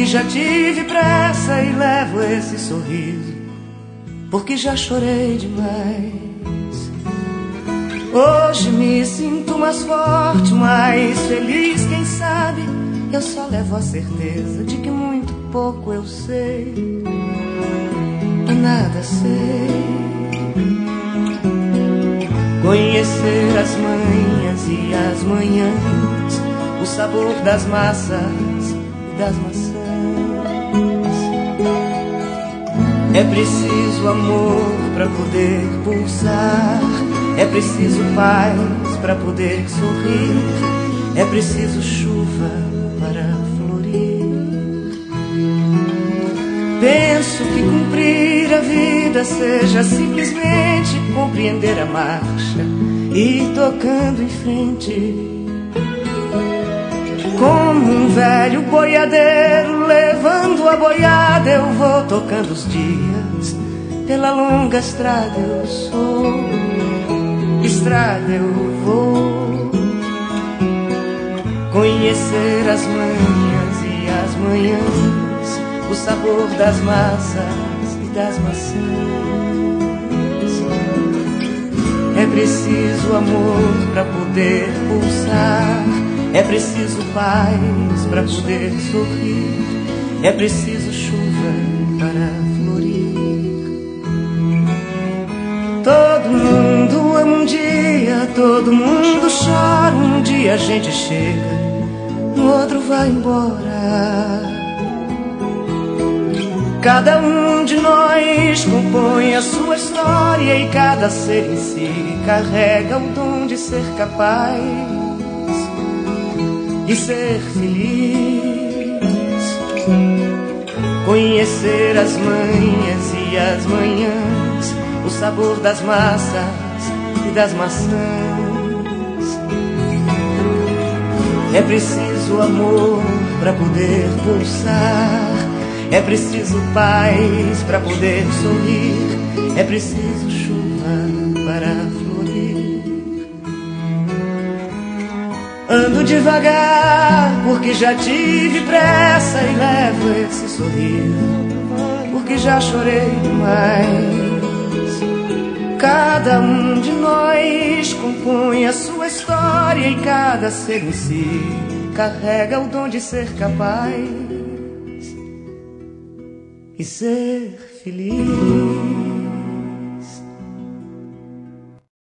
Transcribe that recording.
porque já tive pressa e levo esse sorriso, porque já chorei demais. Hoje me sinto mais forte, mais feliz, quem sabe eu só levo a certeza de que muito pouco eu sei e nada sei. Conhecer as manhas e as manhãs, o sabor das massas e das maçãs. É preciso amor para poder pulsar, é preciso paz para poder sorrir, é preciso chuva para florir. Penso que cumprir a vida seja simplesmente compreender a marcha e ir tocando em frente. Como um velho boiadeiro levando a boiada, eu vou tocando os dias. Pela longa estrada eu sou, estrada eu vou. Conhecer as manhas e as manhãs, o sabor das massas e das maçãs. É preciso amor para poder pulsar, é preciso paz para poder sorrir, é preciso chuva para florir. Todo mundo ama um dia, todo mundo chora, um dia a gente chega, no outro vai embora. Cada um de nós compõe a sua história e cada ser em si carrega o dom de ser capaz e ser feliz. Conhecer as manhas e as manhãs, o sabor das massas e das maçãs. É preciso amor para poder pulsar, é preciso paz para poder sorrir, é preciso chuva para florir. Ando devagar porque já tive pressa e levo esse sorriso, porque já chorei demais. Cada um de nós compõe a sua história e cada ser em si carrega o dom de ser capaz e ser feliz.